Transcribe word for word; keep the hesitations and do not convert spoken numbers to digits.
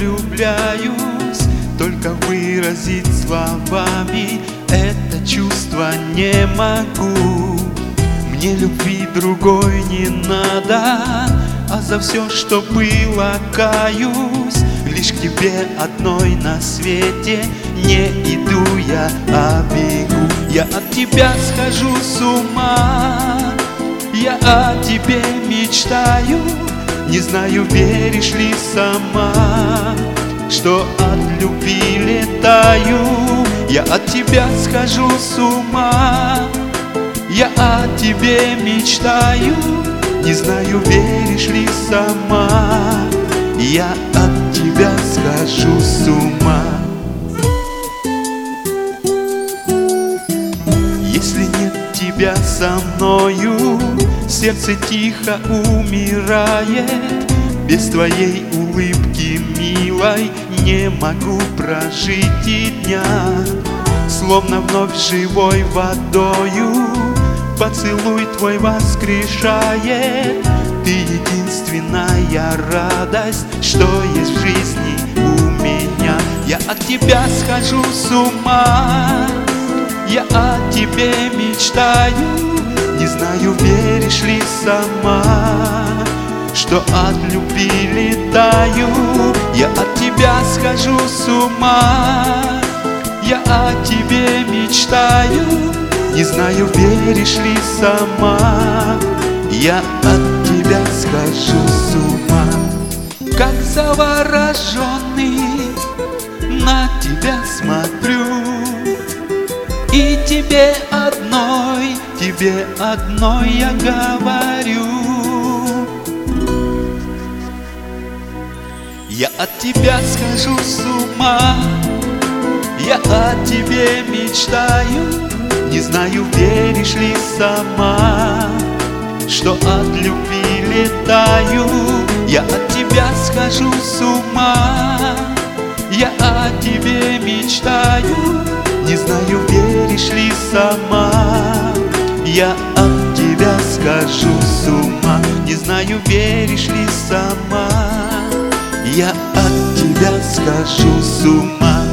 влюбляюсь, только выразить словами это чувство не могу. Мне любви другой не надо, а за все, что было, каюсь. Лишь к тебе одной на свете не иду я, а бегу. Я от тебя схожу с ума, я о тебе мечтаю. Не знаю, веришь ли сама, что от любви летаю. Я от тебя схожу с ума, я о тебе мечтаю. Не знаю, веришь ли сама, я от тебя схожу с ума. Если нет тебя со мною, сердце тихо умирает. Без твоей улыбки, милой, не могу прожить и дня. Словно вновь живой водою поцелуй твой воскрешает. Ты единственная радость, что есть в жизни у меня. Я от тебя схожу с ума, я о тебе мечтаю. Не знаю, веришь ли сама, что от любви летаю. Я от тебя схожу с ума, я о тебе мечтаю. Не знаю, веришь ли сама, я от тебя схожу с ума. Как завороженный на тебя смотрю, и тебе одной, тебе одной я говорю. Я от тебя схожу с ума, я о тебе мечтаю. Не знаю, веришь ли сама, что от любви летаю. Я от тебя схожу с ума, я о тебе мечтаю. Не знаю, веришь ли сама, я от тебя схожу с ума. Не знаю, веришь ли сама, я от тебя схожу с ума.